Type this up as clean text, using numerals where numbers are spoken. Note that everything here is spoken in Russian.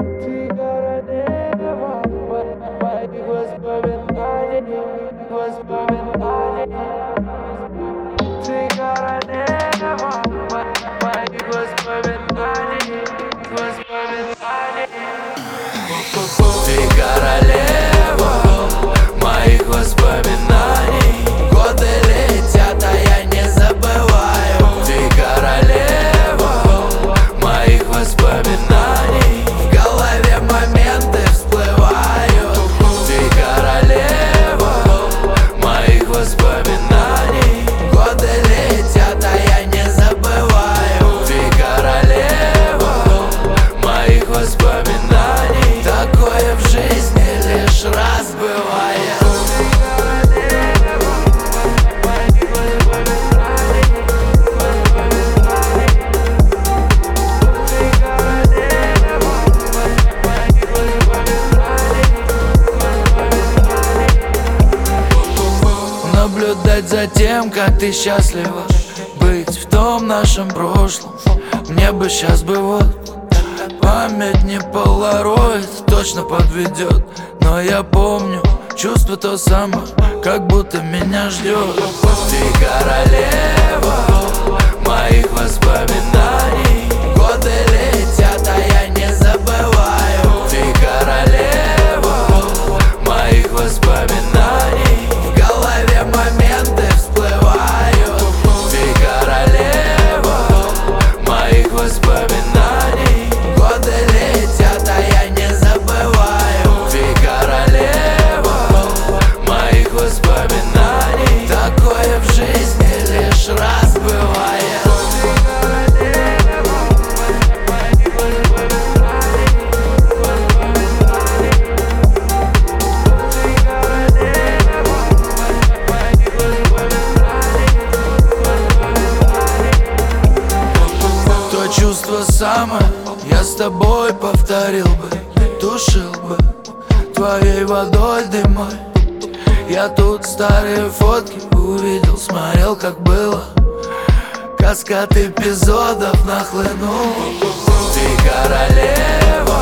Ты королева моих воспоминаний, воспоминаний. Ты королева моих воспоминаний, воспоминаний. Ты королева моих воспоминаний. Годы летят, а я не забываю. Ты королева моих воспоминаний. В голове моменты всплывают. Ты королева моих воспоминаний. Годы летят, а я не забываю. Ты королева моих воспоминаний. Такое в жизни лишь раз бывает. Наблюдать за тем, как ты счастлива, быть в том нашем прошлом. Мне бы сейчас бы вот память не полароид, точно подведет. Но я помню чувство то самое, как будто меня ждет. Ты королева моих воспоминаний. Годы летят, а я не забываю. Ты королева моих воспоминаний. В голове моменты всплывают. Ты королева моих воспоминаний. Годы летят, а я не забываю. Ты королева моих воспоминаний. Такое в жизни лишь раз бывает. То чувство самое я с тобой повторил бы, тушил бы твоей водой дымой. Я тут старые фотки увидел, смотрел, как было. Каскад эпизодов нахлынул. Ты королева